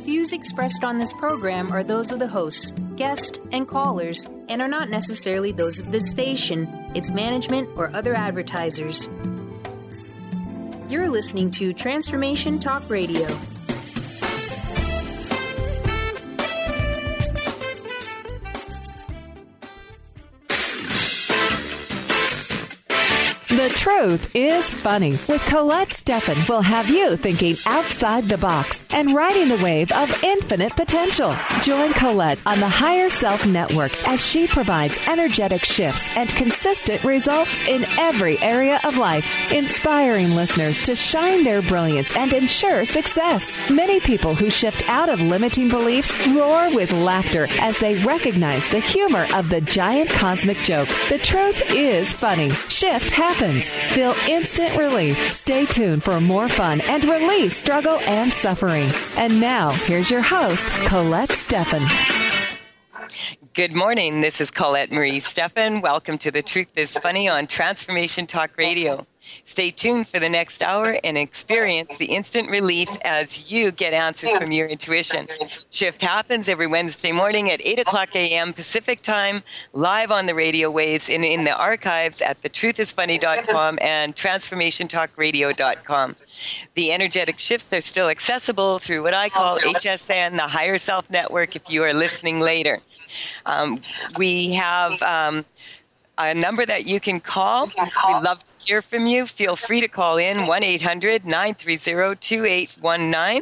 Views expressed on this program are those of the hosts, guests, and callers, and are not necessarily those of this station, its management, or other advertisers. You're listening to Transformation Talk Radio. The Truth is Funny with Colette Steffen will have you thinking outside the box and riding the wave of infinite potential. Join Colette on the Higher Self Network as she provides energetic shifts and consistent results in every area of life, inspiring listeners to shine their brilliance and ensure success. Many people who shift out of limiting beliefs roar with laughter as they recognize the humor of the giant cosmic joke. The truth is funny. Shift happens. Feel instant relief. Stay tuned for more fun and release struggle and suffering. And now, here's your host, Colette Steffen. Good morning. This is Colette Marie Steffen. Welcome to The Truth is Funny on Transformation Talk Radio. Stay tuned for the next hour and experience the instant relief as you get answers from your intuition. Shift happens every Wednesday morning at 8 o'clock a.m. Pacific time, live on the radio waves and in the archives at thetruthisfunny.com and transformationtalkradio.com. The energetic shifts are still accessible through what I call HSN, the Higher Self Network, if you are listening later. We have a number that you can call. We'd love to hear from you. Feel free to call in 1-800-930-2819.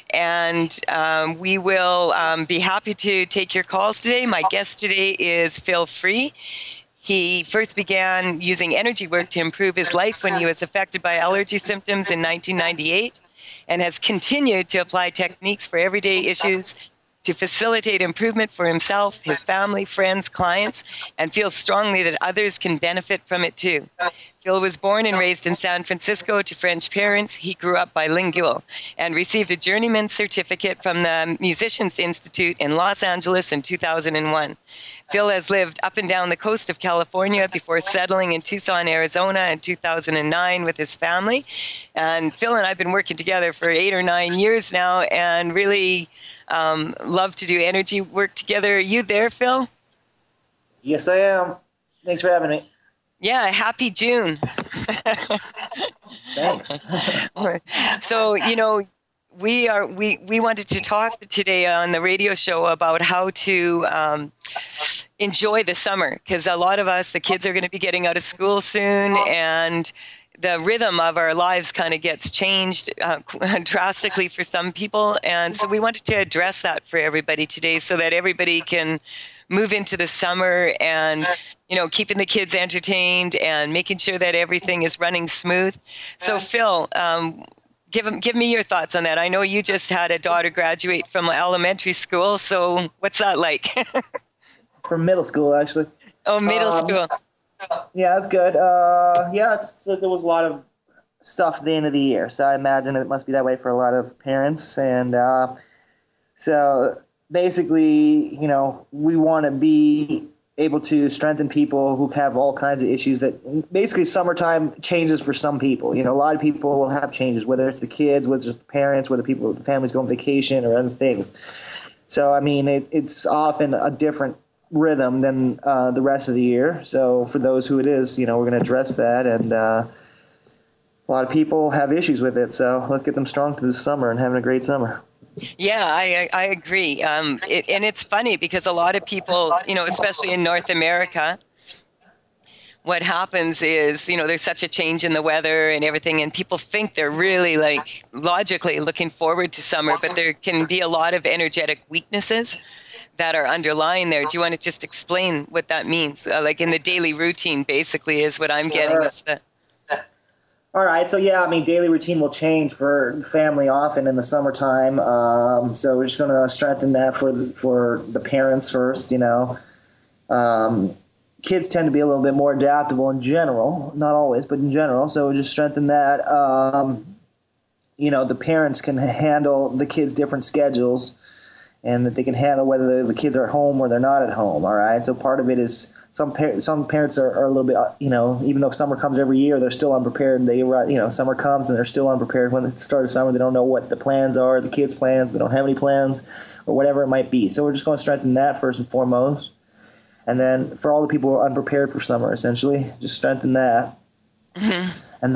And we will be happy to take your calls today. My guest today is Phil Free. He first began using energy work to improve his life when he was affected by allergy symptoms in 1998 and has continued to apply techniques for everyday issues to facilitate improvement for himself, his family, friends, clients, and feels strongly that others can benefit from it too. Phil was born and raised in San Francisco to French parents. He grew up bilingual and received a journeyman certificate from the Musicians Institute in Los Angeles in 2001. Phil has lived up and down the coast of California before settling in Tucson, Arizona in 2009 with his family. And Phil and I have been working together for 8 or 9 years now and really love to do energy work together. Are you there, Phil? Yes, I am. Thanks for having me. Yeah, happy June. Thanks. So, we wanted to talk today on the radio show about how to enjoy the summer, because a lot of us, the kids are going to be getting out of school soon, and the rhythm of our lives kind of gets changed drastically for some people. And so we wanted to address that for everybody today so that everybody can move into the summer and, keeping the kids entertained and making sure that everything is running smooth. So Phil, give me your thoughts on that. I know you just had a daughter graduate from elementary school. So what's that like? From middle school, actually. Oh, middle school. Yeah, that's good. There was a lot of stuff at the end of the year, so I imagine it must be that way for a lot of parents. And so basically, we want to be able to strengthen people who have all kinds of issues that basically summertime changes for some people. A lot of people will have changes, whether it's the kids, whether it's the parents, whether the families go on vacation or other things. So, it's often a different rhythm than the rest of the year. So for those who it is, we're going to address that. And a lot of people have issues with it. So let's get them strong through the summer and having a great summer. Yeah, I agree. And it's funny because a lot of people, especially in North America, what happens is, there's such a change in the weather and everything, and people think they're really logically looking forward to summer, but there can be a lot of energetic weaknesses that are underlying there. Do you want to just explain what that means? In the daily routine, basically, is what I'm getting. All right. So, daily routine will change for family often in the summertime. So we're just going to strengthen that for the parents first, Kids tend to be a little bit more adaptable in general, not always, but in general. So just strengthen that. The parents can handle the kids' different schedules, and that they can handle whether the kids are at home or they're not at home, all right? So part of it is some parents are a little bit, even though summer comes every year, they're still unprepared. Summer comes and they're still unprepared. When it starts summer, they don't know what the plans are, the kids' plans. They don't have any plans, or whatever it might be. So we're just going to strengthen that first and foremost. And then for all the people who are unprepared for summer, essentially, just strengthen that. Mm-hmm. And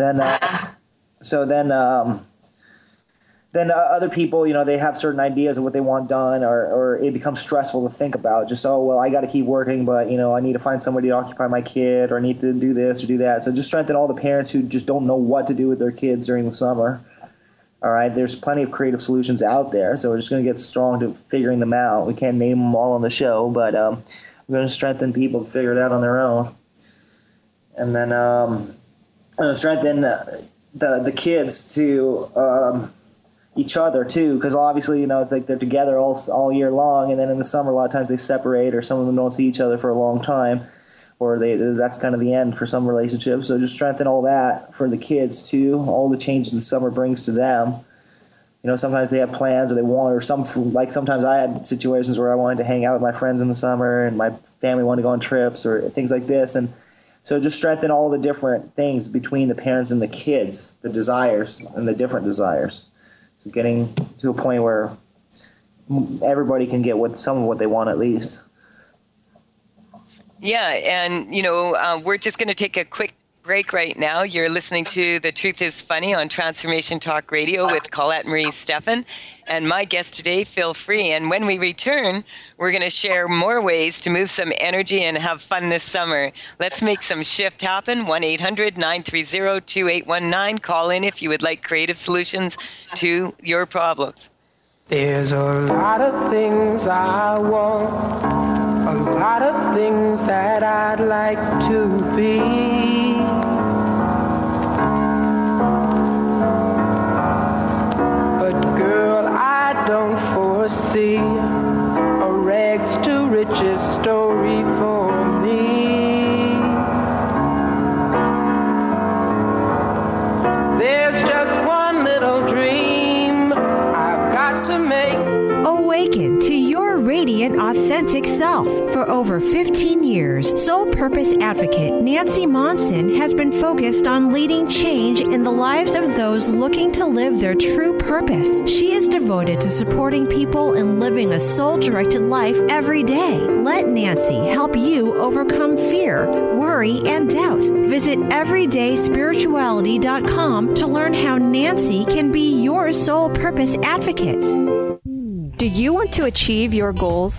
then other people, they have certain ideas of what they want done, or it becomes stressful to think about. Just, I got to keep working, but, I need to find somebody to occupy my kid, or I need to do this or do that. So just strengthen all the parents who just don't know what to do with their kids during the summer. All right, there's plenty of creative solutions out there, so we're just going to get strong to figuring them out. We can't name them all on the show, but we're going to strengthen people to figure it out on their own. And then strengthen the kids to each other too, because obviously it's like they're together all year long, and then in the summer a lot of times they separate, or some of them don't see each other for a long time, or that's kind of the end for some relationships. So just strengthen all that for the kids too, all the changes the summer brings to them. Sometimes they have plans, or they want, or sometimes I had situations where I wanted to hang out with my friends in the summer, and my family wanted to go on trips or things like this. And so just strengthen all the different things between the parents and the kids, the desires and the different desires. So getting to a point where everybody can get some of what they want at least. Yeah, and, we're just going to take a quick break right now. You're listening to The Truth is Funny on Transformation Talk Radio with Colette Marie Steffen. And my guest today, Phil Free. And when we return, we're going to share more ways to move some energy and have fun this summer. Let's make some shift happen. 1-800-930-2819. Call in if you would like creative solutions to your problems. There's a lot of things I want, a lot of things that I'd like to be. Don't foresee a rags to riches story for me. There's just one little dream I've got to make. Awaken to your radiant, authentic self. For over 15 years, Soul Purpose Advocate Nancy Monson has been focused on leading change in the lives of those looking to live their true purpose. She is devoted to supporting people in living a soul-directed life every day. Let Nancy help you overcome fear, worry, and doubt. Visit everydayspirituality.com to learn how Nancy can be your Soul Purpose Advocate. Do you want to achieve your goals?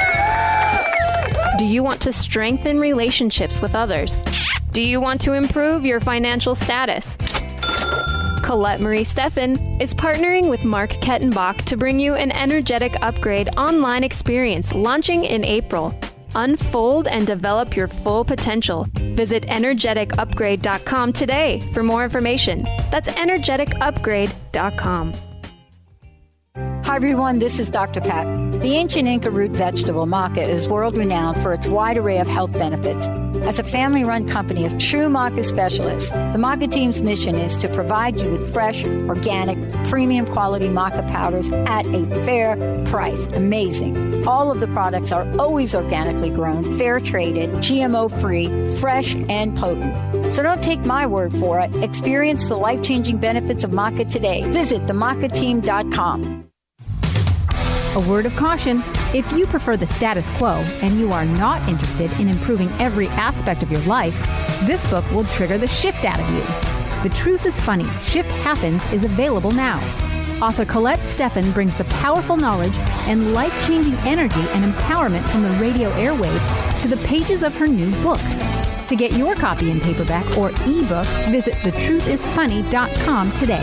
Do you want to strengthen relationships with others? Do you want to improve your financial status? Colette Marie Steffen is partnering with Mark Kettenbach to bring you an Energetic Upgrade online experience launching in April. Unfold and develop your full potential. Visit energeticupgrade.com today for more information. That's energeticupgrade.com. Hi everyone, this is Dr. Pat. The ancient Inca root vegetable maca is world-renowned for its wide array of health benefits. As a family-run company of true maca specialists, the maca team's mission is to provide you with fresh, organic, premium quality maca powders at a fair price. Amazing. All of the products are always organically grown, fair-traded, GMO-free, fresh, and potent. So don't take my word for it. Experience the life-changing benefits of maca today. Visit themacateam.com. A word of caution, if you prefer the status quo and you are not interested in improving every aspect of your life, this book will trigger the shift out of you. The Truth is Funny, Shift Happens is available now. Author Colette Steffen brings the powerful knowledge and life-changing energy and empowerment from the radio airwaves to the pages of her new book. To get your copy in paperback or ebook, visit thetruthисfunny.com today.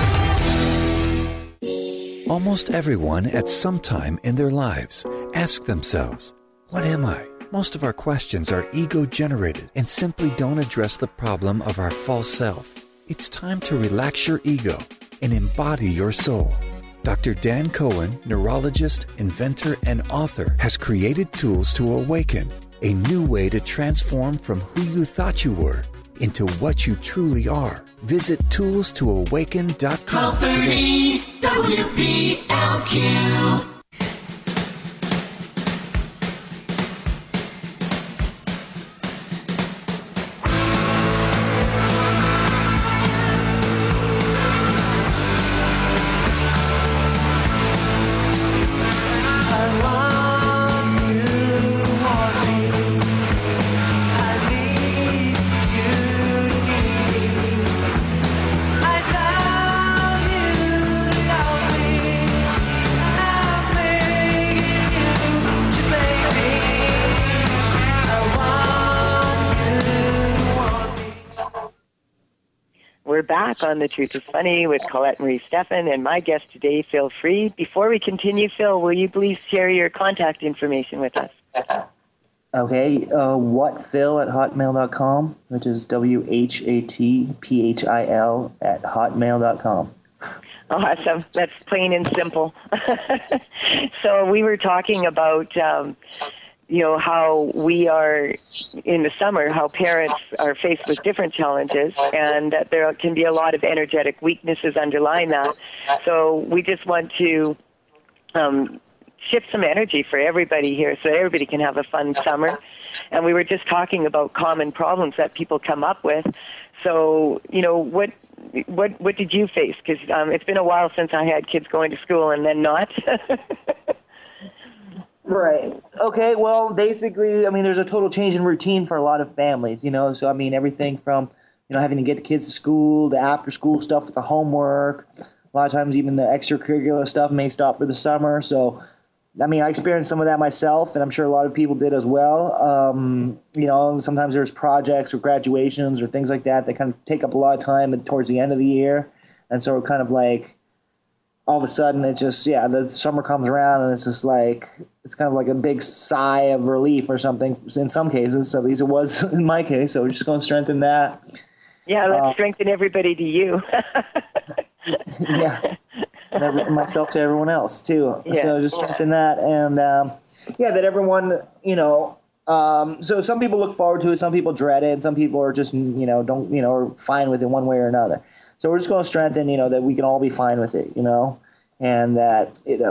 Almost everyone at some time in their lives ask themselves, what am I? Most of our questions are ego-generated and simply don't address the problem of our false self. It's time to relax your ego and embody your soul. Dr. Dan Cohen, neurologist, inventor, and author, has created tools to awaken, a new way to transform from who you thought you were into what you truly are. Visit toolstoawaken.com 1230 WBLQ. back on The Truth is Funny with Colette Marie Steffen and my guest today, Phil Free. Before we continue, Phil, will you please share your contact information with us? Okay, whatphil@hotmail.com, which is WHATPHIL@hotmail.com. Awesome. That's plain and simple. So we were talking about, how we are in the summer, how parents are faced with different challenges, and that there can be a lot of energetic weaknesses underlying that. So we just want to shift some energy for everybody here so everybody can have a fun summer. And we were just talking about common problems that people come up with. So, what did you face? Because it's been a while since I had kids going to school and then not. Right. Okay, well, basically, there's a total change in routine for a lot of families, So, everything from, having to get the kids to school, the after-school stuff with the homework. A lot of times even the extracurricular stuff may stop for the summer. So, I experienced some of that myself, and I'm sure a lot of people did as well. Sometimes there's projects or graduations or things like that kind of take up a lot of time towards the end of the year. And so we're kind of like, all of a sudden it's just, the summer comes around and it's just like, it's kind of like a big sigh of relief or something in some cases. At least it was in my case. So we're just going to strengthen that. Yeah, let's strengthen everybody to you. Yeah. And myself to everyone else too. Yeah. So just strengthen that, and that everyone, so some people look forward to it, some people dread it, and some people are just, don't, are fine with it one way or another. So we're just going to strengthen, that we can all be fine with it, and that,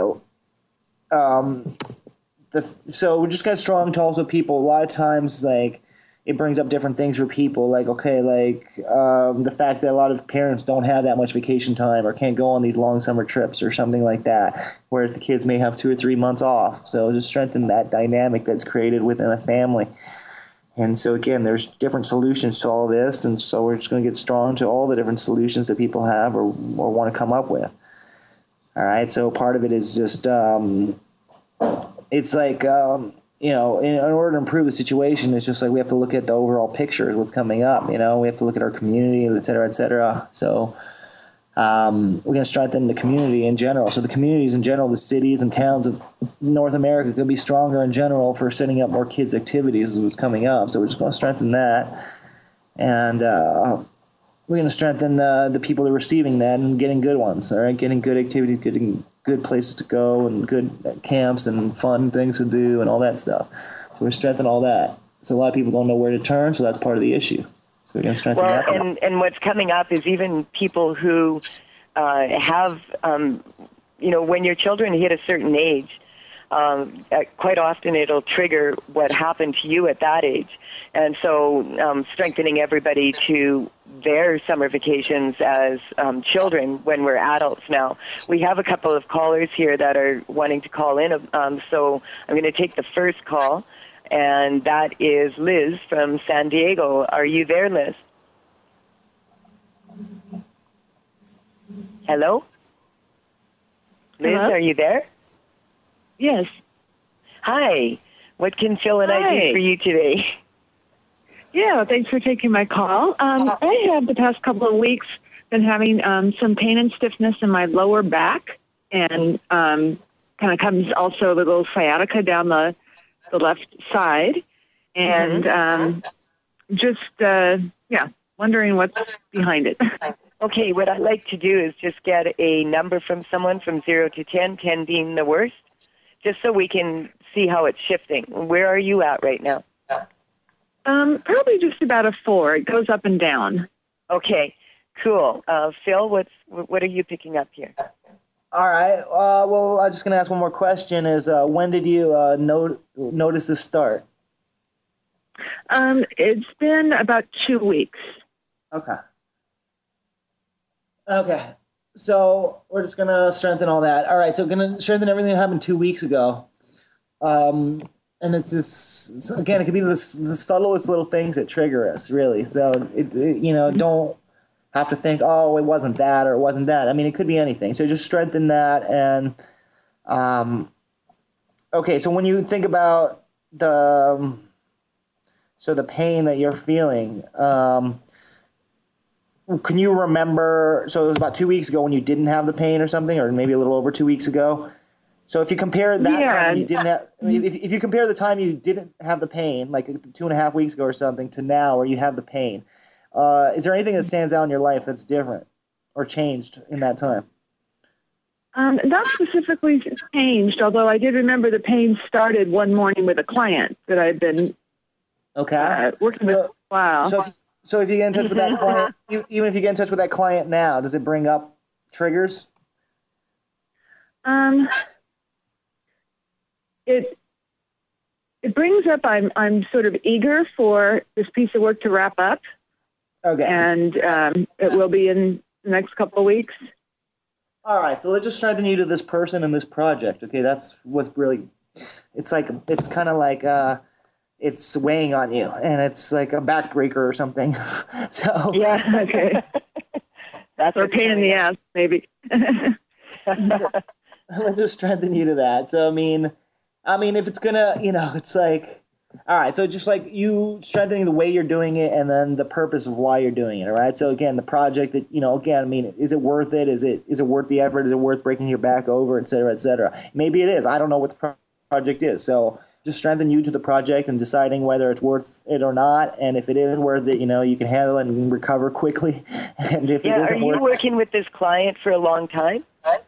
so we're just got strong talks with people. A lot of times, like, it brings up different things for people, like, the fact that a lot of parents don't have that much vacation time or can't go on these long summer trips or something like that, whereas the kids may have 2 or 3 months off. So just strengthen that dynamic that's created within a family. And so, again, there's different solutions to all this, and so we're just going to get strong to all the different solutions that people have or want to come up with. All right, so part of it is just it's like in order to improve the situation, it's just like we have to look at the overall picture of what's coming up. We have to look at our community, et cetera, et cetera. So we're going to strengthen the community in general. So the communities in general, the cities and towns of North America could be stronger in general for setting up more kids' activities as what's coming up. So we're just going to strengthen that. And we're going to strengthen the people that are receiving that and getting good ones, all right? Getting good activities, getting good places to go and good camps and fun things to do and all that stuff. So we're strengthening all that. So a lot of people don't know where to turn, so that's part of the issue. So we're going to strengthen that. And what's coming up is even people who have, when your children hit a certain age, quite often it'll trigger what happened to you at that age. And so strengthening everybody to their summer vacations as children when we're adults now. We have a couple of callers here that are wanting to call in. So I'm going to take the first call, and that is Liz from San Diego. Are you there, Liz? Hello? Liz, Hello? Are you there? Yes. Hi. What can Phil and I do for you today? Yeah, thanks for taking my call. I have the past couple of weeks been having some pain and stiffness in my lower back, and kind of comes also a little sciatica down the left side, and wondering what's behind it. Okay, what I'd like to do is just get a number from someone from 0 to 10, 10 being the worst, just so we can see how it's shifting. Where are you at right now? Probably just about a 4. It goes up and down. Okay, cool. Phil, what are you picking up here? All right. Well, I'm just going to ask one more question. Is when did you notice this start? It's been about 2 weeks. Okay. So we're just going to strengthen all that. All right. So going to strengthen everything that happened 2 weeks ago. And it's just, again, it could be the subtlest little things that trigger us, really. So, don't have to think, oh, it wasn't that or it wasn't that. I mean, it could be anything. So just strengthen that. And, okay, so when you think about the pain that you're feeling, can you remember, so it was about 2 weeks ago when you didn't have the pain or something, or maybe a little over 2 weeks ago. So if you compare that time when you didn't have, if you compare the time you didn't have the pain, like 2.5 weeks ago or something, to now where you have the pain, is there anything that stands out in your life that's different or changed in that time? Not specifically changed, although I did remember the pain started one morning with a client that I've been working with for a while. So if you get in touch with that client, even if you get in touch with that client now, does it bring up triggers? It brings up I'm sort of eager for this piece of work to wrap up. Okay. And it will be in the next couple of weeks. All right, so let's just strengthen you to this person and this project. Okay, that's what's really. It's kind of like it's weighing on you, and it's like a backbreaker or something. So yeah, okay. That's a pain in the ass, maybe. Let's just strengthen you to that. So I mean, if it's gonna, it's like, all right. So just like you strengthening the way you're doing it, and then the purpose of why you're doing it. All right. So again, the project that is it worth it? Is it worth the effort? Is it worth breaking your back over, et cetera, et cetera? Maybe it is. I don't know what the project is. So just strengthen you to the project and deciding whether it's worth it or not. And if it is worth it, you can handle it and recover quickly. And if it isn't worth it. Are you working with this client for a long time?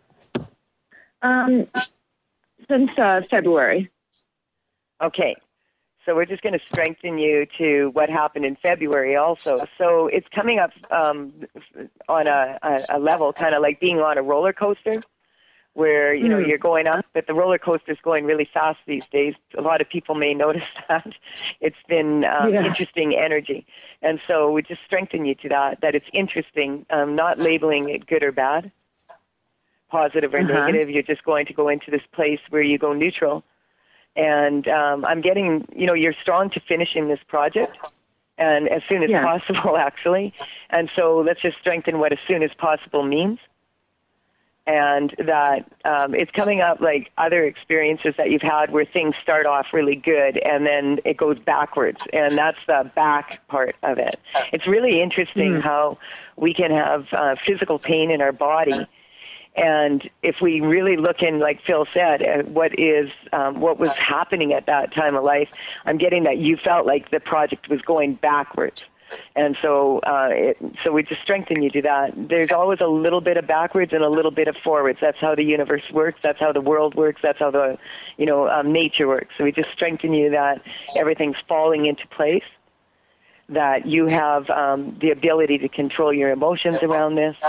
Since February. Okay. So we're just going to strengthen you to what happened in February also. So it's coming up on a level kind of like being on a roller coaster where, you're going up, but the roller coaster is going really fast these days. A lot of people may notice that. It's been interesting energy. And so we just strengthen you to that it's interesting, not labeling it good or bad, positive or negative. You're just going to go into this place where you go neutral. And I'm getting, you're strong to finishing this project, and as soon as possible, actually. And so let's just strengthen what as soon as possible means. And that it's coming up like other experiences that you've had where things start off really good and then it goes backwards. And that's the back part of it. It's really interesting how we can have physical pain in our body. And if we really look in, like Phil said, at what was happening at that time of life, I'm getting that you felt like the project was going backwards. And so so we just strengthen you to that. There's always a little bit of backwards and a little bit of forwards. That's how the universe works. That's how the world works. That's how the, nature works. So we just strengthen you that everything's falling into place, that you have the ability to control your emotions around this.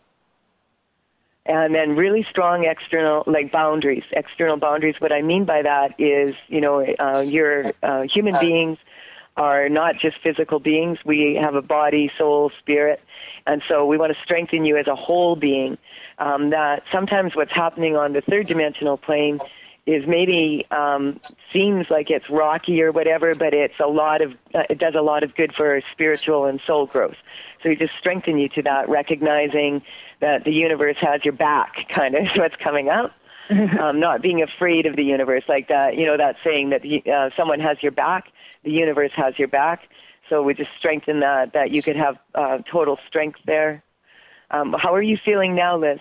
And then really strong external boundaries. External boundaries, what I mean by that is, your human beings are not just physical beings. We have a body, soul, spirit. And so we want to strengthen you as a whole being. That sometimes what's happening on the third dimensional plane is maybe seems like it's rocky or whatever, but it does a lot of good for spiritual and soul growth. So we just strengthen you to that, recognizing that the universe has your back, kind of is what's coming up. Not being afraid of the universe, like that, that saying that someone has your back, the universe has your back. So we just strengthen that you could have total strength there. How are you feeling now, Liz?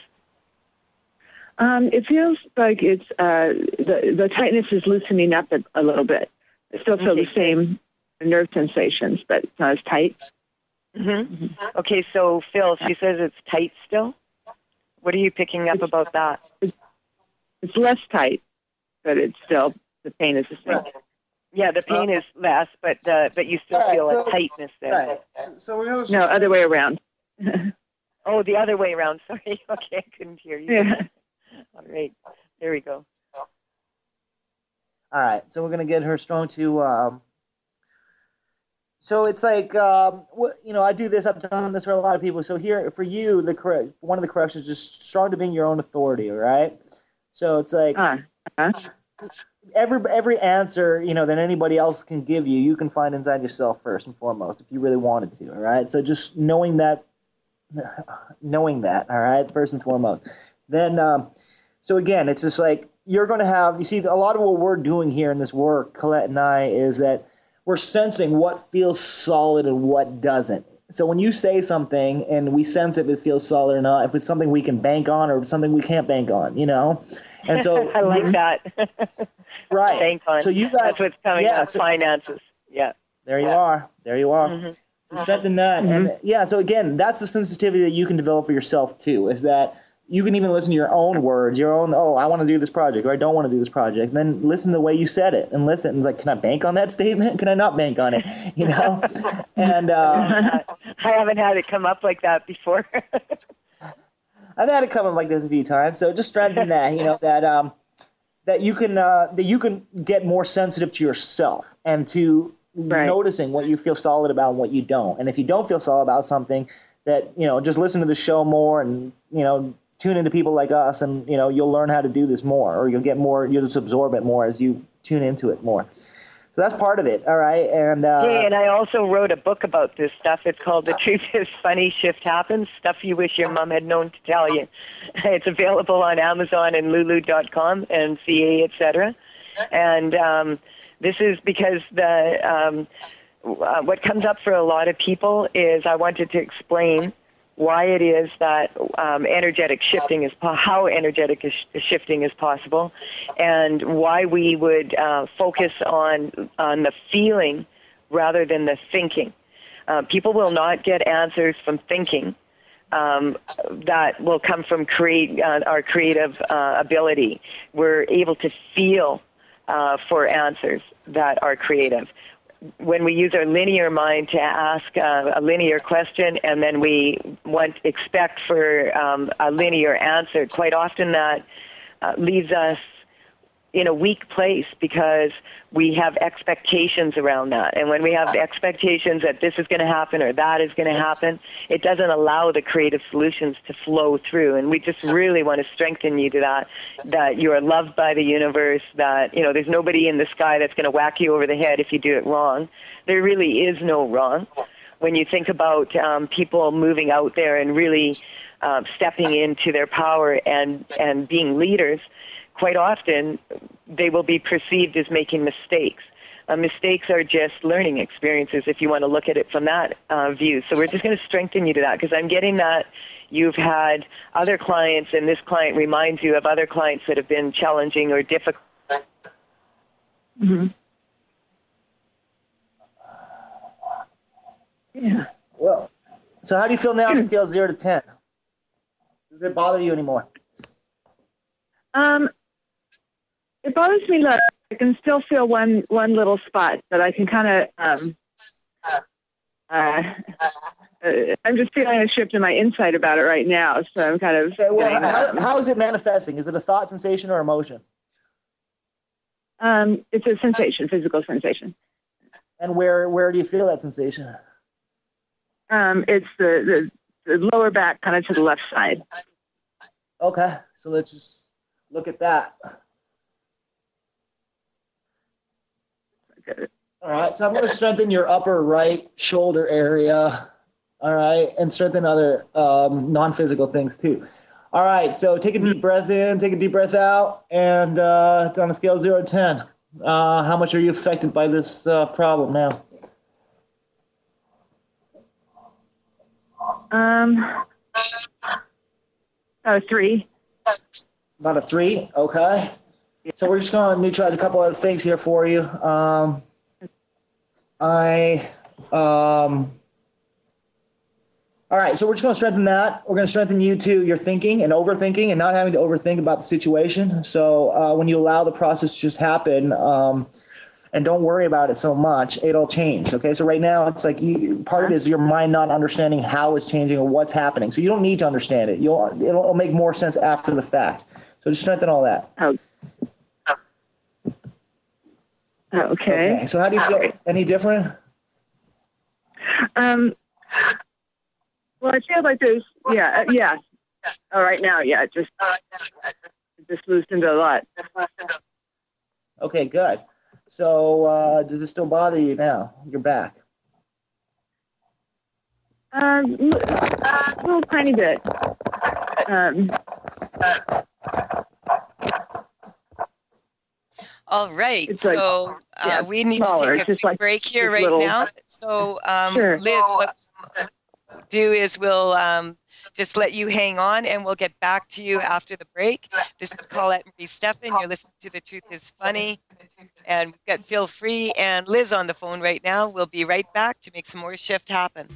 It feels like it's the tightness is loosening up a little bit. I still feel the same nerve sensations, but it's not as tight. Mm-hmm. Okay, so Phil, she says it's tight still. What are you picking up about that? It's less tight, but it's still, the pain is the same. Yeah, the pain is less, but you still feel a tightness there. Right. So we're going to... No, other way around. Oh, the other way around. Sorry. Okay, I couldn't hear you. Yeah. All right. There we go. All right. So we're going to get her strong to... So it's like, I do this. I've done this for a lot of people. So here, for you, one of the corrections is just strong to being your own authority, all right? So it's like every answer, that anybody else can give you, you can find inside yourself first and foremost, if you really wanted to, all right? So just knowing that, all right, first and foremost. Then, so again, it's just like you're going to have, you see, a lot of what we're doing here in this work, Colette and I, is that we're sensing what feels solid and what doesn't. So when you say something and we sense if it feels solid or not, if it's something we can bank on or something we can't bank on, you know? And so I like that. Right. Bank on. So you guys, that's what's coming up, finances. Yeah. There you are. There you are. Mm-hmm. So strengthen that. And so again, that's the sensitivity that you can develop for yourself too, is that you can even listen to your own words, your own, I want to do this project, or I don't want to do this project. And then listen to the way you said it and listen. Like, can I bank on that statement? Can I not bank on it? You know? And I haven't had it come up like that before. I've had it come up like this a few times. So just strengthen that, you know, that you can get more sensitive to yourself and to noticing what you feel solid about and what you don't. And if you don't feel solid about something, that, you know, just listen to the show more and, you know, tune into people like us, and, you know, you'll learn how to do this more, or you'll just absorb it more as you tune into it more. So that's part of it. All right. And and I also wrote a book about this stuff. It's called The Truth is Funny, Shift Happens, Stuff You Wish Your Mom Had Known to Tell You. It's available on Amazon and Lulu.com and CA, etc. And this is because what comes up for a lot of people is I wanted to explain why it is that energetic shifting is how energetic shifting is possible, and why we would focus on the feeling rather than the thinking. People will not get answers from thinking. That will come from our creative ability. We're able to feel for answers that are creative. When we use our linear mind to ask a linear question, and then we expect for a linear answer, quite often that leaves us in a weak place because we have expectations around that. And when we have expectations that this is going to happen or that is going to happen, it doesn't allow the creative solutions to flow through. And we just really want to strengthen you to that you are loved by the universe, that, you know, there's nobody in the sky that's going to whack you over the head if you do it wrong. There really is no wrong. When you think about people moving out there and really stepping into their power and being leaders, quite often they will be perceived as making mistakes. Mistakes are just learning experiences if you want to look at it from that view. So we're just going to strengthen you to that, because I'm getting that you've had other clients, and this client reminds you of other clients that have been challenging or difficult. Mm-hmm. Yeah. Well, so how do you feel now on a scale of 0 to 10? Does it bother you anymore? It bothers me less. I can still feel one little spot, but I can kind of, I'm just feeling a shift in my inside about it right now. So I'm kind of. Okay, well, how is it manifesting? Is it a thought, sensation, or emotion? It's a sensation, physical sensation. And where do you feel that sensation? It's the lower back, kind of to the left side. Okay, so let's just look at that. All right, so I'm going to strengthen your upper right shoulder area, all right, and strengthen other non-physical things too. All right, so take a deep breath in, take a deep breath out, and on a scale of 0 to 10, how much are you affected by this problem now? About a 3. About a 3, okay. So we're just going to neutralize a couple other things here for you. All right, so we're just going to strengthen that. We're going to strengthen you to your thinking and overthinking and not having to overthink about the situation. So when you allow the process to just happen and don't worry about it so much, it'll change, okay? So right now it's like part of it is your mind not understanding how it's changing or what's happening. So you don't need to understand it. It'll make more sense after the fact. So just strengthen all that. Okay. So how do you feel? Any different? Well, I feel like there's, yeah. All right now, it just loosened a lot. Okay, good. So does it still bother you now? Your back? A little tiny bit. All right, so we need to take a quick break here right now. So, sure. Liz, do is we'll just let you hang on, and we'll get back to you after the break. This is Colette Marie Steffen. You're listening to The Truth is Funny. And we've got Phil Free and Liz on the phone right now. We'll be right back to make some more shift happen.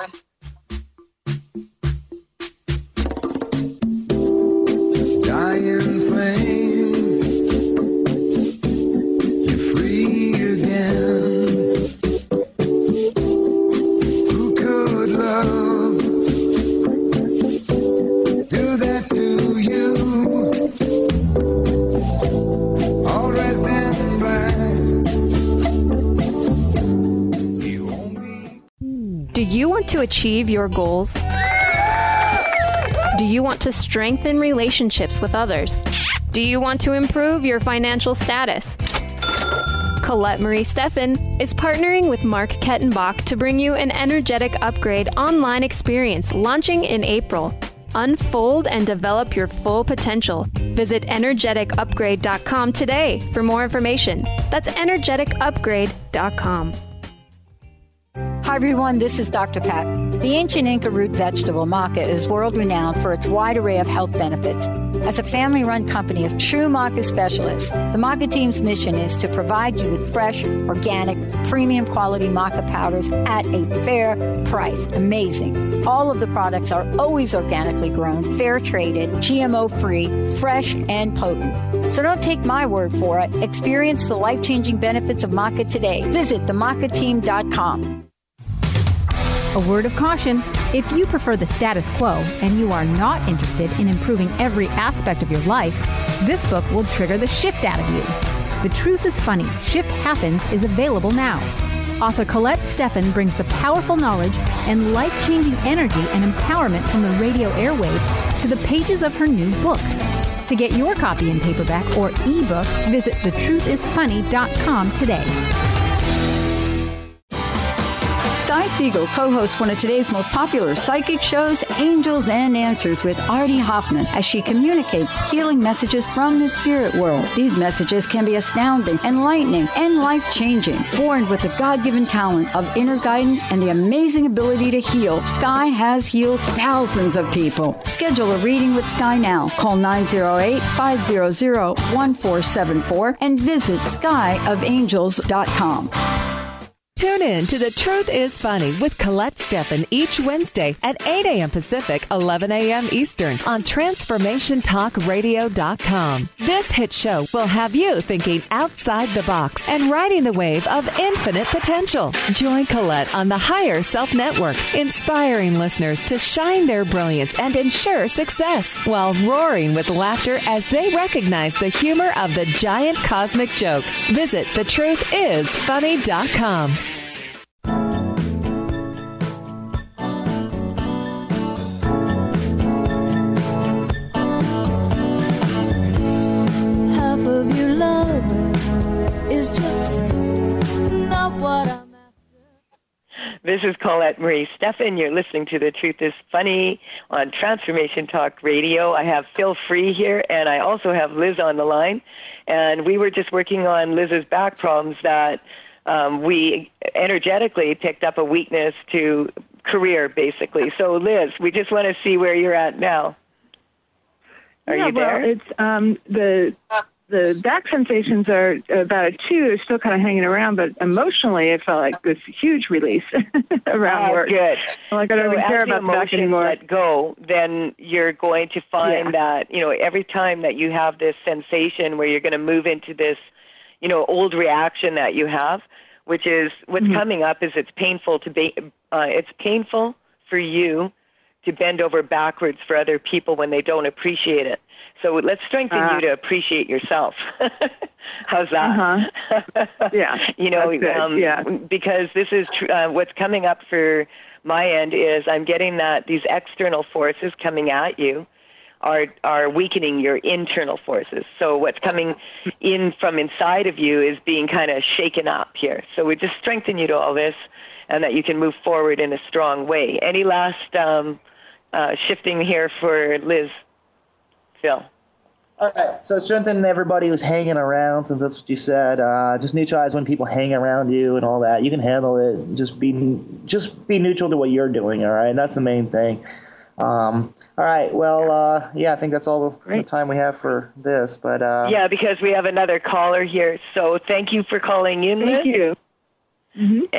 Dying flame, you're free again. Who could love do that to you? All dressed in black. You won't be. Do you want to achieve your goals? Do you want to strengthen relationships with others? Do you want to improve your financial status? Colette Marie Steffen is partnering with Mark Kettenbach to bring you an energetic upgrade online experience launching in April. Unfold and develop your full potential. Visit energeticupgrade.com today for more information. That's energeticupgrade.com. Hi everyone, this is Dr. Pat. The ancient Inca root vegetable maca is world-renowned for its wide array of health benefits. As a family-run company of true maca specialists, the maca team's mission is to provide you with fresh, organic, premium quality maca powders at a fair price. Amazing. All of the products are always organically grown, fair-traded, GMO-free, fresh, and potent. So don't take my word for it. Experience the life-changing benefits of maca today. Visit themacateam.com. A word of caution: if you prefer the status quo and you are not interested in improving every aspect of your life, this book will trigger the shift out of you. The Truth is Funny, Shift Happens is available now. Author Colette Steffen brings the powerful knowledge and life-changing energy and empowerment from the radio airwaves to the pages of her new book. To get your copy in paperback or ebook, visit thetruthisfunny.com today. Sky Siegel co-hosts one of today's most popular psychic shows, Angels and Answers, with Artie Hoffman, as she communicates healing messages from the spirit world. These messages can be astounding, enlightening, and life-changing. Born with the God-given talent of inner guidance and the amazing ability to heal, Sky has healed thousands of people. Schedule a reading with Sky now. Call 908-500-1474 and visit skyofangels.com. Tune in to The Truth is Funny with Colette Steffen each Wednesday at 8 a.m. Pacific, 11 a.m. Eastern on TransformationTalkRadio.com. This hit show will have you thinking outside the box and riding the wave of infinite potential. Join Colette on the Higher Self Network, inspiring listeners to shine their brilliance and ensure success while roaring with laughter as they recognize the humor of the giant cosmic joke. Visit TheTruthIsFunny.com. This is Colette Marie Steffen. You're listening to The Truth is Funny on Transformation Talk Radio. I have Phil Free here, and I also have Liz on the line. And we were just working on Liz's back problems that we energetically picked up a weakness to career, basically. So, Liz, we just want to see where you're at now. Are you there? Well, it's the back sensations are about a 2. They're still kind of hanging around, but emotionally, it felt like this huge release around work. Good. Like I don't even care about the back anymore. Let go, then you're going to find that, every time that you have this sensation where you're going to move into this, old reaction that you have, which is what's coming up is it's painful for you to bend over backwards for other people when they don't appreciate it. So let's strengthen you to appreciate yourself. How's that? Because this is what's coming up for my end is I'm getting that these external forces coming at you are weakening your internal forces. So what's coming in from inside of you is being kind of shaken up here. So we just strengthen you to all this and that you can move forward in a strong way. Any last shifting here for Liz? Phil? All right, so strengthen everybody who's hanging around, since that's what you said. Just neutralize when people hang around you and all that. You can handle it. Just be neutral to what you're doing, all right? That's the main thing. All right, well, I think that's all the time we have for this. But yeah, because we have another caller here. So thank you for calling in, Liz. Thank you. Mm-hmm.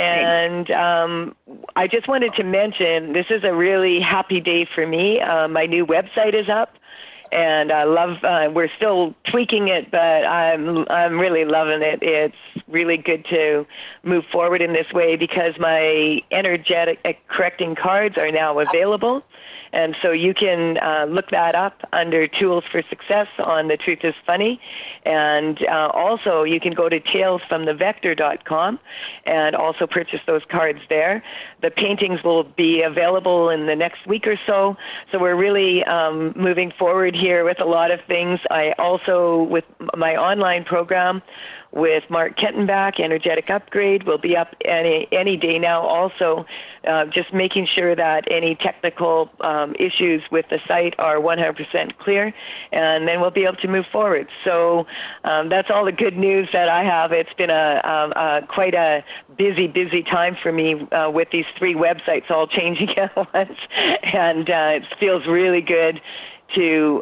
And I just wanted to mention, this is a really happy day for me. My new website is up. And I love. We're still tweaking it, but I'm really loving it. It's really good to move forward in this way because my energetic correcting cards are now available, and so you can look that up under Tools for Success on The Truth Is Funny, and also you can go to talesfromthevector.com and also purchase those cards there. The paintings will be available in the next week or so. So we're really moving forward here with a lot of things. I also, with my online program with Mark Kettenbach, Energetic Upgrade, will be up any day now also, just making sure that any technical issues with the site are 100% clear, and then we'll be able to move forward. So that's all the good news that I have. It's been quite a busy time for me with these 3 websites all changing at once, and it feels really good to,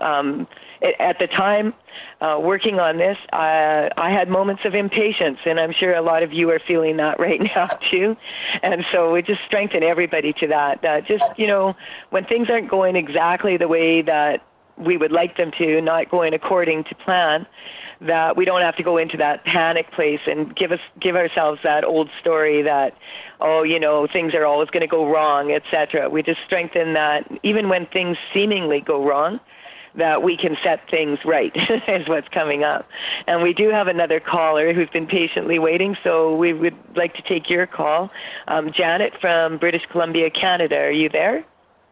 at the time working on this, I had moments of impatience, and I'm sure a lot of you are feeling that right now too. And so we just strengthen everybody to that. Just, when things aren't going exactly the way that we would like them to, not going according to plan, that we don't have to go into that panic place and give ourselves that old story that, things are always going to go wrong, etc. We just strengthen that even when things seemingly go wrong, that we can set things right is what's coming up. And we do have another caller who's been patiently waiting, so we would like to take your call. Janet from British Columbia, Canada. Are you there?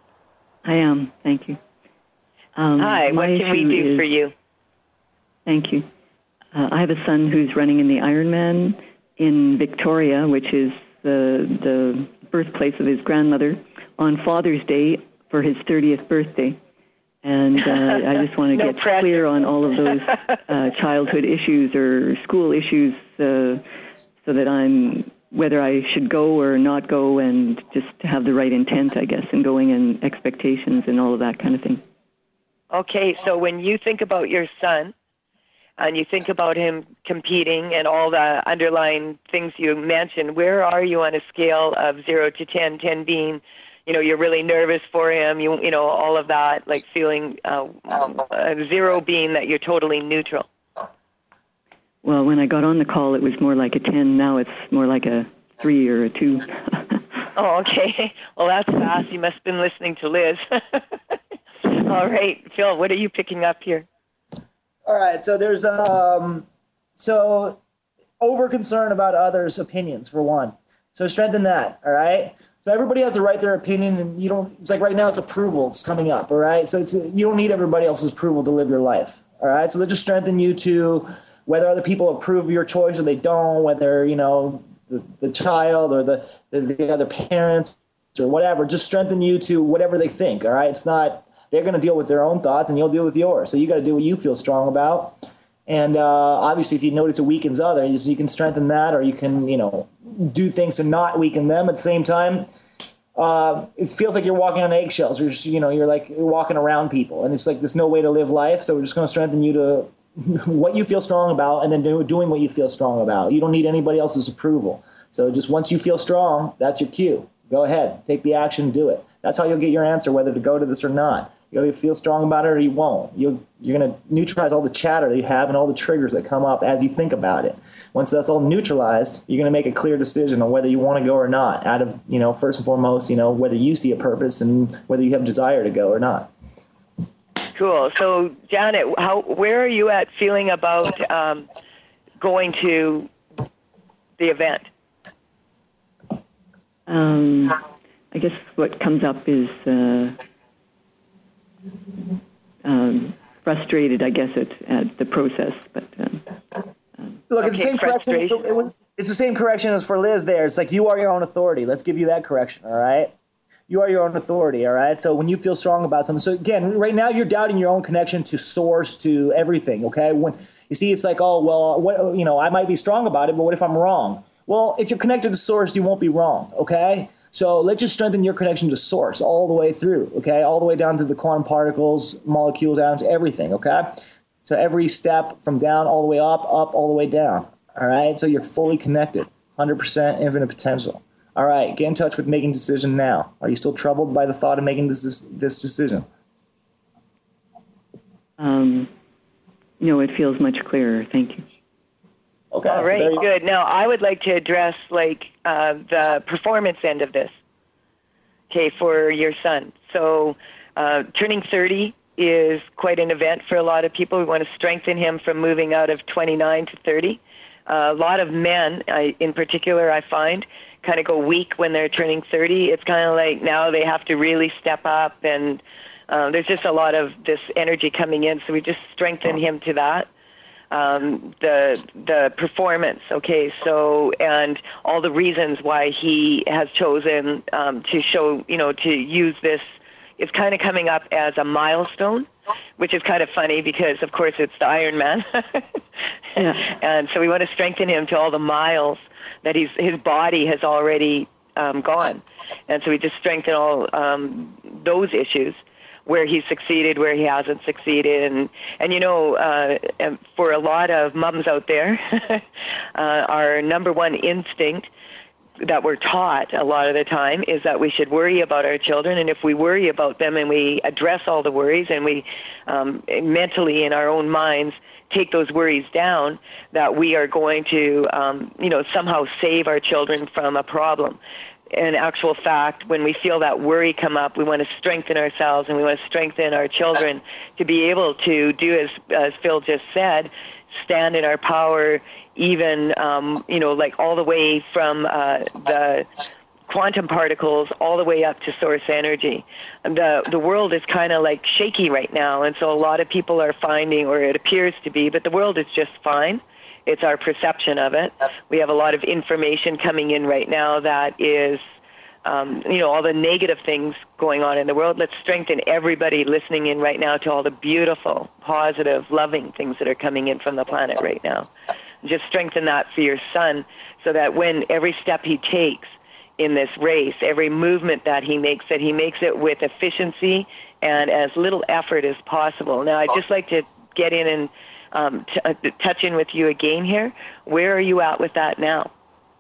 I am. Thank you. Hi, what can we do for you? Thank you. I have a son who's running in the Ironman in Victoria, which is the birthplace of his grandmother, on Father's Day for his 30th birthday. And I just want to get clear on all of those childhood issues or school issues so that whether I should go or not go, and just to have the right intent, I guess, and going and expectations and all of that kind of thing. Okay, so when you think about your son and you think about him competing and all the underlying things you mentioned, where are you on a scale of 0 to 10, 10 being, you're really nervous for him, all of that, like feeling 0 being that you're totally neutral? Well, when I got on the call, it was more like a 10. Now it's more like a 3 or a 2. Oh, okay. Well, that's fast. You must have been listening to Liz. All right. Phil, what are you picking up here? All right. So there's over concern about others' opinions, for one. So strengthen that. All right. So everybody has the right to their opinion, and it's like right now it's approval. It's coming up. All right. So you don't need everybody else's approval to live your life. All right. So they just strengthen you to whether other people approve of your choice or they don't, whether, the child or the other parents or whatever, just strengthen you to whatever they think. All right. It's not, they're going to deal with their own thoughts and you'll deal with yours. So you got to do what you feel strong about. And obviously, if you notice it weakens others, you can strengthen that, or you can, do things to not weaken them. At the same time, it feels like you're walking on eggshells. You're like you're walking around people, and it's like there's no way to live life. So we're just going to strengthen you to what you feel strong about, and then doing what you feel strong about. You don't need anybody else's approval. So just once you feel strong, that's your cue. Go ahead, take the action, do it. That's how you'll get your answer, whether to go to this or not. You'll either feel strong about it or you won't. You're going to neutralize all the chatter that you have and all the triggers that come up as you think about it. Once that's all neutralized, you're going to make a clear decision on whether you want to go or not, out of, first and foremost, whether you see a purpose and whether you have desire to go or not. Cool. So, Janet, where are you at feeling about going to the event? I guess what comes up is frustrated, I guess, at the process. But look, it's the same correction. It's the same correction as for Liz there. It's like you are your own authority. Let's give you that correction, all right? You are your own authority, all right? So when you feel strong about something, so again, right now you're doubting your own connection to source, to everything, okay? When you see it's like, oh, well, what, you know, I might be strong about it, but what if I'm wrong? Well, if you're connected to source, you won't be wrong, okay? So let's just strengthen your connection to source all the way through, okay? All the way down to the quantum particles, molecules, atoms, everything, okay? So every step from down all the way up, all the way down, all right? So you're fully connected, 100% infinite potential. All right, get in touch with making decision now. Are you still troubled by the thought of making this decision? No, it feels much clearer. Thank you. Okay. All right, good. Now, I would like to address the performance end of this, okay, for your son. So turning 30 is quite an event for a lot of people. We want to strengthen him from moving out of 29 to 30. A lot of men, in particular, I find, kind of go weak when they're turning 30. It's kind of like now they have to really step up, and there's just a lot of this energy coming in, so we just strengthen him to that. The performance, okay, so, and all the reasons why he has chosen to show, to use this. It's kind of coming up as a milestone, which is kind of funny because, of course, it's the Ironman. Yeah. And so we want to strengthen him to all the miles that his body has already gone. And so we just strengthen all those issues, where he's succeeded, where he hasn't succeeded. And for a lot of mums out there, our number one instinct that we're taught a lot of the time is that we should worry about our children, and if we worry about them and we address all the worries and we mentally in our own minds take those worries down, that we are going to somehow save our children from a problem. In actual fact, when we feel that worry come up, we want to strengthen ourselves and we want to strengthen our children to be able to do as Phil just said, stand in our power, even, like all the way from the quantum particles all the way up to source energy. The world is kind of like shaky right now, and so a lot of people are finding, or it appears to be, but the world is just fine. It's our perception of it. We have a lot of information coming in right now that is, all the negative things going on in the world. Let's strengthen everybody listening in right now to all the beautiful, positive, loving things that are coming in from the planet right now. Just strengthen that for your son so that when every step he takes in this race, every movement that he makes it with efficiency and as little effort as possible. Now, I'd just like to get in and touch in with you again here. Where are you at with that now?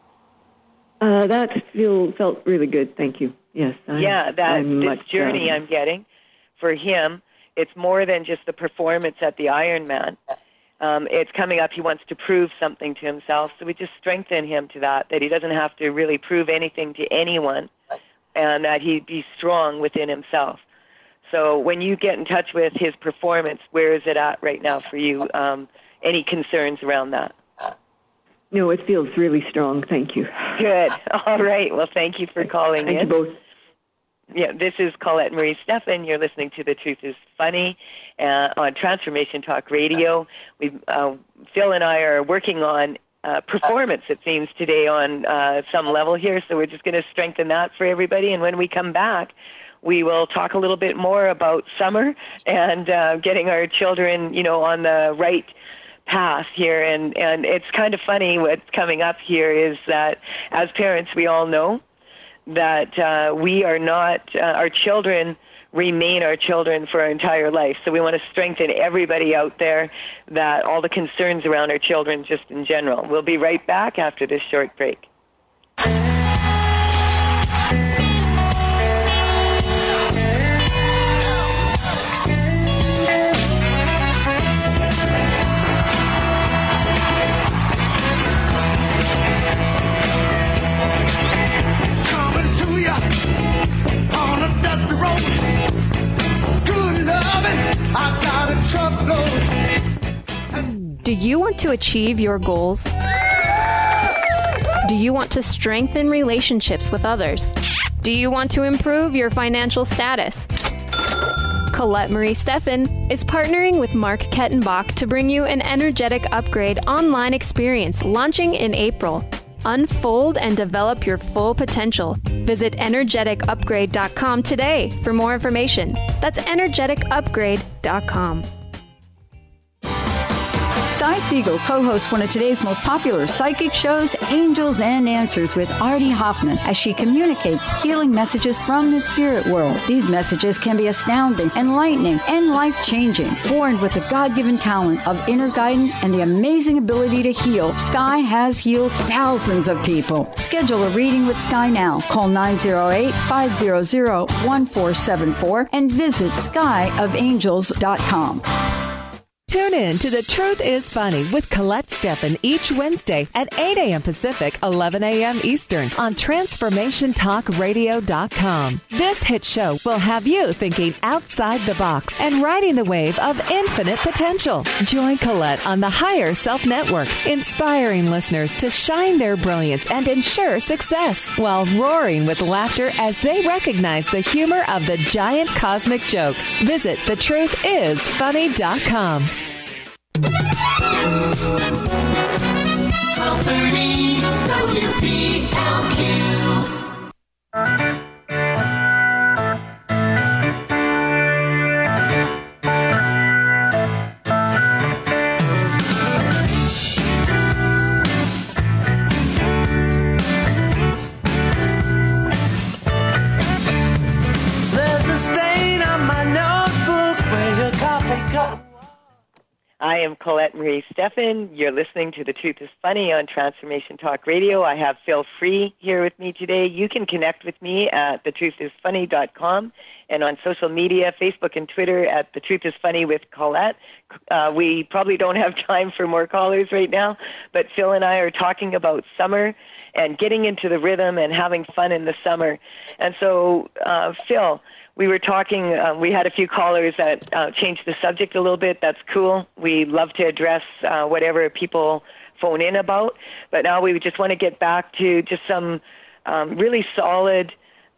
That felt really good. Thank you. Yes. This journey I'm getting for him, it's more than just the performance at the Ironman. It's coming up. He wants to prove something to himself, so we just strengthen him to that he doesn't have to really prove anything to anyone, and that he be strong within himself. So when you get in touch with his performance, where is it at right now for you? Any concerns around that? No, it feels really strong. Thank you. Good. All right. Well, thank you for calling in. Thank you both. Yeah, this is Colette Marie Steffen. You're listening to The Truth is Funny on Transformation Talk Radio. Phil and I are working on performance, it seems, today on some level here, so we're just going to strengthen that for everybody. And when we come back, we will talk a little bit more about summer and getting our children, on the right path here. And it's kind of funny what's coming up here is that as parents, we all know that we are not, our children remain our children for our entire life. So we want to strengthen everybody out there that all the concerns around our children just in general. We'll be right back after this short break. Do you want to achieve your goals? Do you want to strengthen relationships with others? Do you want to improve your financial status? Colette Marie Steffen is partnering with Mark Kettenbach to bring you an energetic upgrade online experience launching in April. Unfold and develop your full potential. Visit energeticupgrade.com today for more information. That's energeticupgrade.com. Sky Siegel co-hosts one of today's most popular psychic shows, Angels and Answers, with Artie Hoffman, as she communicates healing messages from the spirit world. These messages can be astounding, enlightening, and life-changing. Born with the God-given talent of inner guidance and the amazing ability to heal, Sky has healed thousands of people. Schedule a reading with Sky now. Call 908-500-1474 and visit skyofangels.com. Tune in to The Truth is Funny with Colette Steffen each Wednesday at 8 a.m. Pacific, 11 a.m. Eastern on TransformationTalkRadio.com. This hit show will have you thinking outside the box and riding the wave of infinite potential. Join Colette on the Higher Self Network, inspiring listeners to shine their brilliance and ensure success while roaring with laughter as they recognize the humor of the giant cosmic joke. Visit thetruthisfunny.com. 1230 WPLQ. There's a stain on my notebook where your coffee cup. I am Colette Marie Steffen. You're listening to The Truth is Funny on Transformation Talk Radio. I have Phil Free here with me today. You can connect with me at thetruthisfunny.com and on social media, Facebook and Twitter at The Truth is Funny with Colette. We probably don't have time for more callers right now, but Phil and I are talking about summer and getting into the rhythm and having fun in the summer. And so, Phil, we were talking, we had a few callers that changed the subject a little bit. That's cool. We love to address whatever people phone in about. But now we just want to get back to just some really solid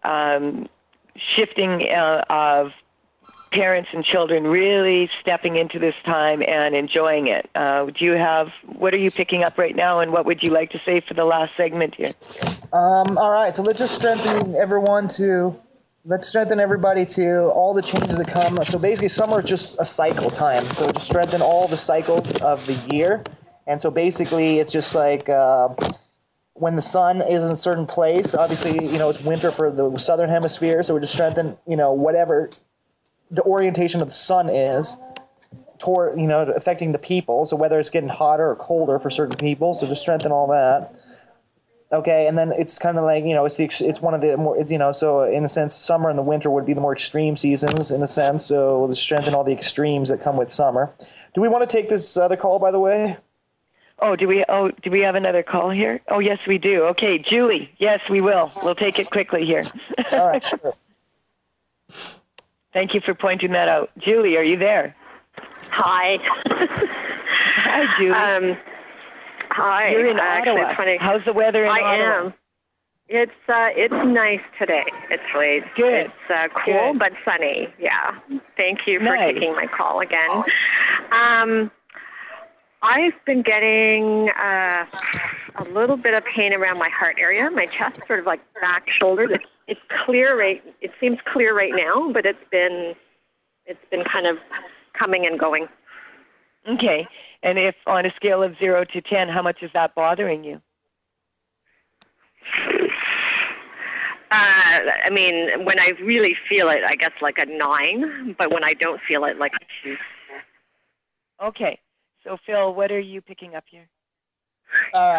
shifting of parents and children really stepping into this time and enjoying it. What are you picking up right now, and what would you like to say for the last segment here? All right, so let's just strengthen everybody to all the changes that come. So basically, summer is just a cycle time. So just strengthen all the cycles of the year. And so basically, it's just like when the sun is in a certain place, obviously, it's winter for the southern hemisphere. So we just strengthen, whatever the orientation of the sun is toward, affecting the people. So whether it's getting hotter or colder for certain people. So just strengthen all that. Okay, and then it's kind of like, it's one of the more, so in a sense, summer and the winter would be the more extreme seasons in a sense, so we'll just strengthen all the extremes that come with summer. Do we want to take this other call, by the way? Do we have another call here? Oh, yes, we do. Okay, Julie, yes, we will. We'll take it quickly here. All right, sure. Thank you for pointing that out. Julie, are you there? Hi. Hi, Julie. Hi. You're in Actually, Ottawa. it's funny. How's the weather in Ottawa? I am. It's nice today. It's really good. It's cool but sunny. Yeah. Thank you for taking my call again. I've been getting a little bit of pain around my heart area, my chest, sort of like back, shoulder. It's clear it seems clear right now, but it's been kind of coming and going. Okay. And if on a scale of 0 to 10, how much is that bothering you? When I really feel it, I guess like a 9, but when I don't feel it, like a 2. Okay. So, Phil, what are you picking up here? All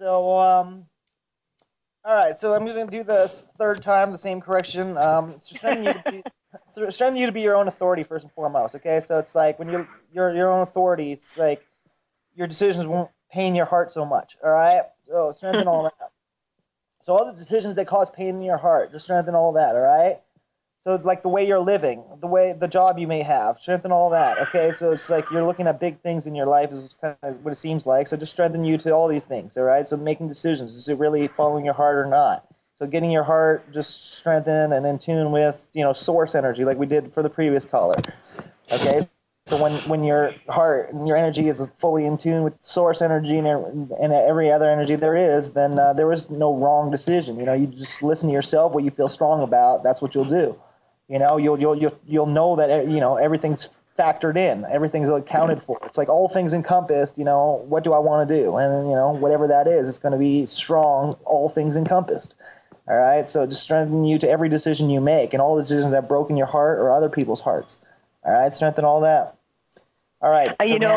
right, so I'm going to do the third time, the same correction. Strengthen you to be your own authority first and foremost, okay? So it's like when you're your own authority, it's like your decisions won't pain your heart so much, all right? So strengthen all that. So all the decisions that cause pain in your heart, just strengthen all that, all right? So like the way you're living, the job you may have, strengthen all that, okay? So it's like you're looking at big things in your life is kind of what it seems like. So just strengthen you to all these things, all right? So making decisions, is it really following your heart or not? So getting your heart just strengthened and in tune with, source energy like we did for the previous caller, okay? So when your heart and your energy is fully in tune with source energy and every other energy there is, then there is no wrong decision. You just listen to yourself, what you feel strong about. That's what you'll do. You'll know that everything's factored in, everything's accounted for. It's like all things encompassed. What do I want to do? And whatever that is, it's going to be strong. All things encompassed. All right. So just strengthen you to every decision you make, and all the decisions that have broken your heart or other people's hearts. All right. Strengthen all that. All right.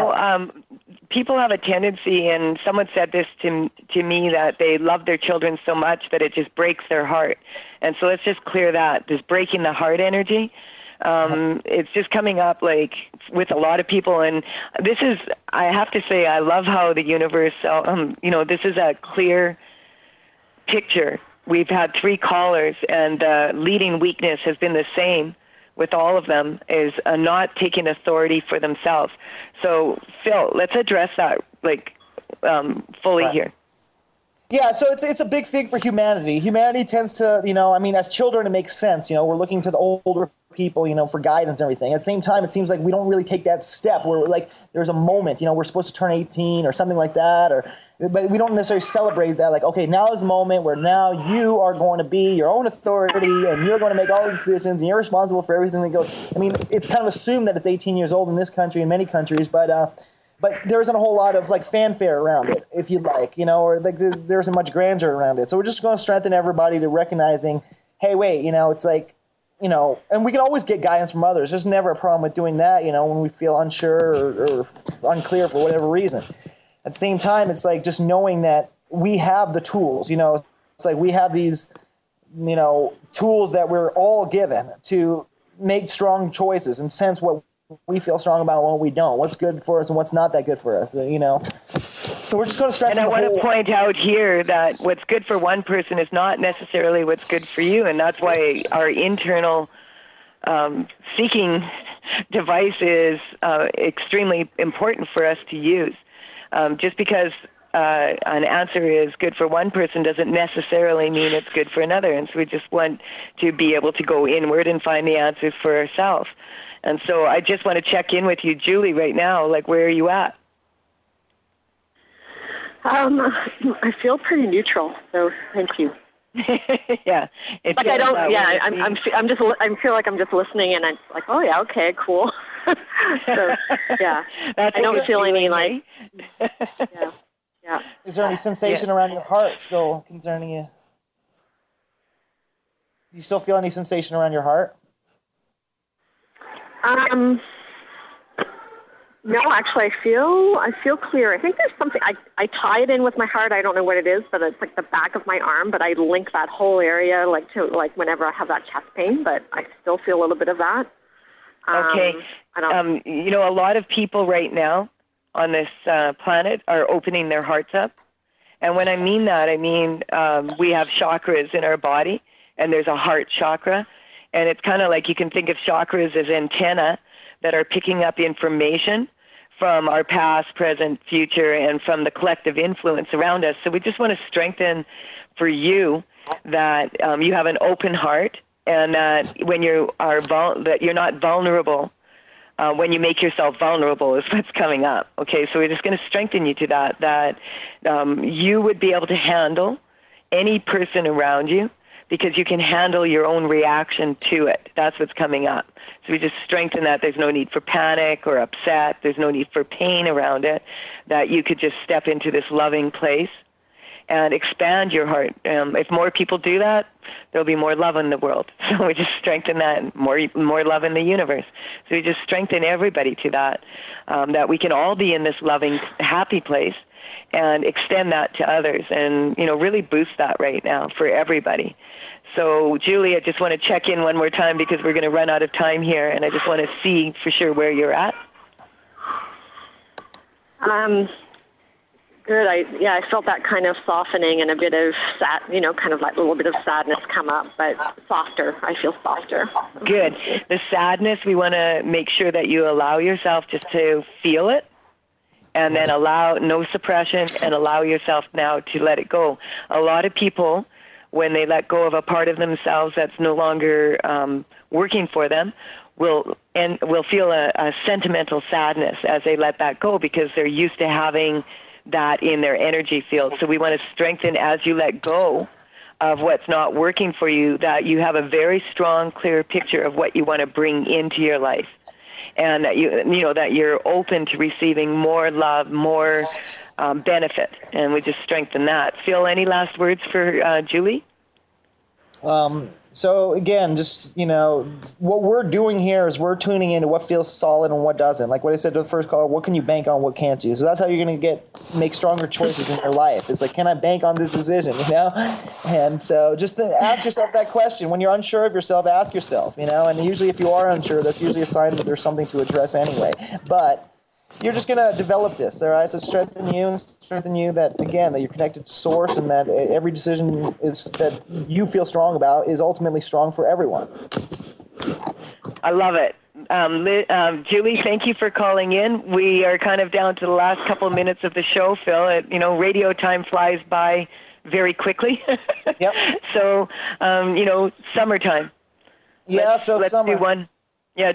People have a tendency, and someone said this to me, that they love their children so much that it just breaks their heart. And so let's just clear that. This breaking the heart energy, it's just coming up like with a lot of people. And this is, I have to say, I love how the universe, this is a clear picture. We've had 3 callers, and the leading weakness has been the same with all of them, is not taking authority for themselves. So, Phil, let's address that fully here. Yeah, so it's a big thing for humanity. Humanity tends to, as children, it makes sense. We're looking to the older people, for guidance and everything. At the same time, it seems like we don't really take that step where there's a moment, we're supposed to turn 18 or something like that, but we don't necessarily celebrate that. Like, okay, now is the moment where now you are going to be your own authority and you're going to make all the decisions and you're responsible for everything that goes. It's kind of assumed that it's 18 years old in this country and many countries, but there isn't a whole lot of fanfare around it, if you'd like, or there isn't much grandeur around it. So we're just going to strengthen everybody to recognizing, hey, wait, it's like, and we can always get guidance from others. There's never a problem with doing that, when we feel unsure or unclear for whatever reason. At the same time, it's like just knowing that we have the tools, it's like we have these, tools that we're all given to make strong choices and sense what we feel strong about and what we don't, what's good for us and what's not that good for us, So we're just going to strengthen. And I want to point out here that what's good for one person is not necessarily what's good for you, and that's why our internal seeking device is extremely important for us to use. Just because an answer is good for one person doesn't necessarily mean it's good for another, and so we just want to be able to go inward and find the answers for ourselves. And so I just want to check in with you, Julie, right now. Where are you at? I feel pretty neutral, so thank you. Yeah, it's like I don't. Yeah, I feel like I'm just listening, and I'm like, oh yeah, okay, cool. So yeah, I don't feel any yeah. Is there any sensation around your heart still concerning you? Do you still feel any sensation around your heart? No, actually, I feel clear. I think there's something, I tie it in with my heart. I don't know what it is, but it's like the back of my arm, but I link that whole area to whenever I have that chest pain, but I still feel a little bit of that. Okay. A lot of people right now on this planet are opening their hearts up. And when I mean that, I mean we have chakras in our body, and there's a heart chakra. And it's kind of like you can think of chakras as antenna that are picking up information from our past, present, future, and from the collective influence around us. So we just want to strengthen for you that you have an open heart, and that when you are that you're not vulnerable. When you make yourself vulnerable is what's coming up. Okay, so we're just going to strengthen you to that you would be able to handle any person around you, because you can handle your own reaction to it. That's what's coming up. So we just strengthen that. There's no need for panic or upset. There's no need for pain around it, that you could just step into this loving place and expand your heart. If more people do that, there'll be more love in the world. So we just strengthen that, more love in the universe. So we just strengthen everybody to that, that we can all be in this loving, happy place, and extend that to others, and really boost that right now for everybody. So, Julie, I just want to check in one more time because we're going to run out of time here, and I just want to see for sure where you're at. Good. I felt that kind of softening and a bit of kind of like a little bit of sadness come up, but softer. I feel softer. Good. The sadness, we want to make sure that you allow yourself just to feel it, and then allow no suppression, and allow yourself now to let it go. A lot of people, when they let go of a part of themselves that's no longer working for them, will feel a sentimental sadness as they let that go, because they're used to having that in their energy field. So we want to strengthen, as you let go of what's not working for you, that you have a very strong, clear picture of what you want to bring into your life, and that that you're open to receiving more love, more benefit, and we just strengthen that. Phil, any last words for Julie? So again, just, what we're doing here is we're tuning into what feels solid and what doesn't. Like what I said to the first caller, what can you bank on, what can't you? So that's how you're going to make stronger choices in your life. It's like, can I bank on this decision, And so just ask yourself that question. When you're unsure of yourself, ask yourself, and usually if you are unsure, that's usually a sign that there's something to address anyway. But you're just going to develop this, all right? So strengthen you that, again, that you're connected to Source, and that every decision is that you feel strong about is ultimately strong for everyone. I love it. Julie, thank you for calling in. We are kind of down to the last couple of minutes of the show, Phil. Radio time flies by very quickly. Yep. So, summertime. Yeah, let's summer. Do one. Yeah,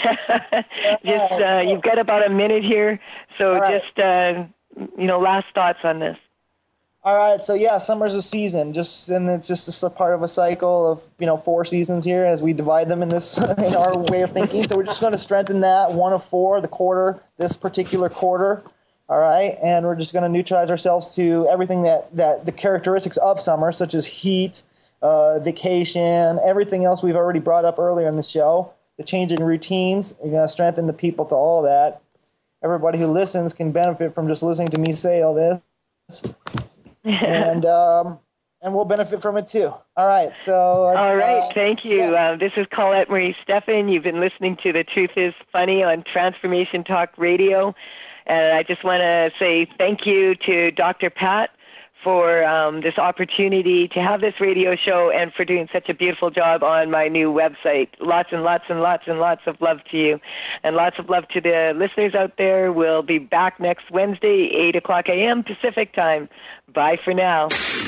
you've got about a minute here, so right. Last thoughts on this. All right, so summer's a season, and it's just a part of a cycle of 4 seasons here as we divide them in our way of thinking. So we're just going to strengthen that 1 of 4, this particular quarter. All right, and we're just going to neutralize ourselves to everything that the characteristics of summer, such as heat, vacation, everything else we've already brought up earlier in the show. The change in routines, you're going to strengthen the people to all that. Everybody who listens can benefit from just listening to me say all this. And we'll benefit from it too. All right. So. All right. Thank you. This is Colette Marie Steffen. You've been listening to The Truth is Funny on Transformation Talk Radio. And I just want to say thank you to Dr. Pat for this opportunity to have this radio show, and for doing such a beautiful job on my new website. Lots and lots and lots and lots of love to you, and lots of love to the listeners out there. We'll be back next Wednesday, 8 o'clock a.m. Pacific time. Bye for now.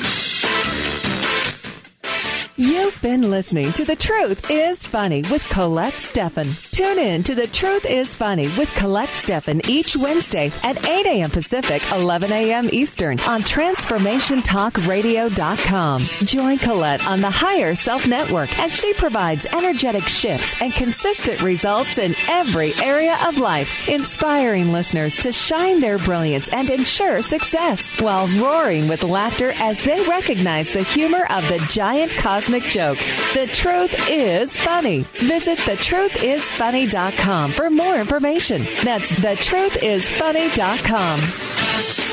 You've been listening to The Truth is Funny with Colette Steffen. Tune in to The Truth is Funny with Colette Steffen each Wednesday at 8 a.m. Pacific, 11 a.m. Eastern on TransformationTalkRadio.com. Join Colette on the Higher Self Network as she provides energetic shifts and consistent results in every area of life, inspiring listeners to shine their brilliance and ensure success while roaring with laughter as they recognize the humor of the giant cosmic joke. The Truth is Funny. Visit thetruthisfunny.com for more information. That's thetruthisfunny.com.